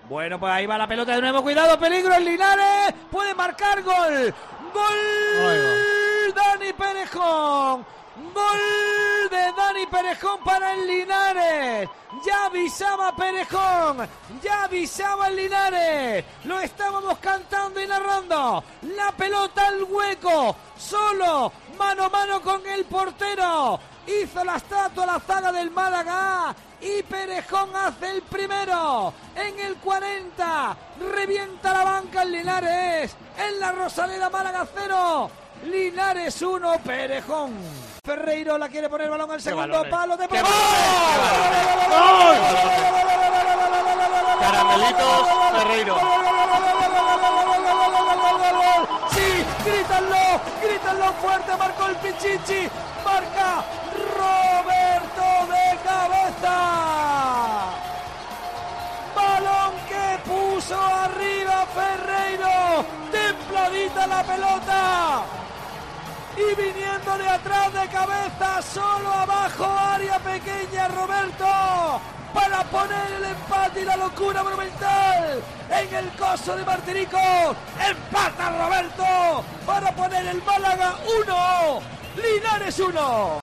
Bueno, pues ahí va la pelota de nuevo. Cuidado, peligro en Linares. Puede marcar gol. Gol. Dani Perejón. Gol de Dani Perejón para el Linares. Ya avisaba Perejón. Ya avisaba el Linares. Lo estábamos cantando y narrando. La pelota al hueco. Solo. Mano a mano con el portero. Hizo la estatua la zaga del Málaga. Y Perejón hace el primero. En el 40. Revienta la banca el Linares. En la Rosaleda, Málaga 0. Linares 1, Perejón. Ferreiro la quiere poner el balón al segundo palo de ¡Gol! Caramelitos Ferreiro. Sí, grítanlo fuerte, marcó el Pichichi, marca Roberto de cabeza. Balón que puso arriba Ferreiro, templadita la pelota. Y viniendo de atrás de cabeza, solo abajo, área pequeña, Roberto, para poner el empate y la locura monumental en el coso de Martirico. Empata Roberto para poner el Málaga 1, Linares 1.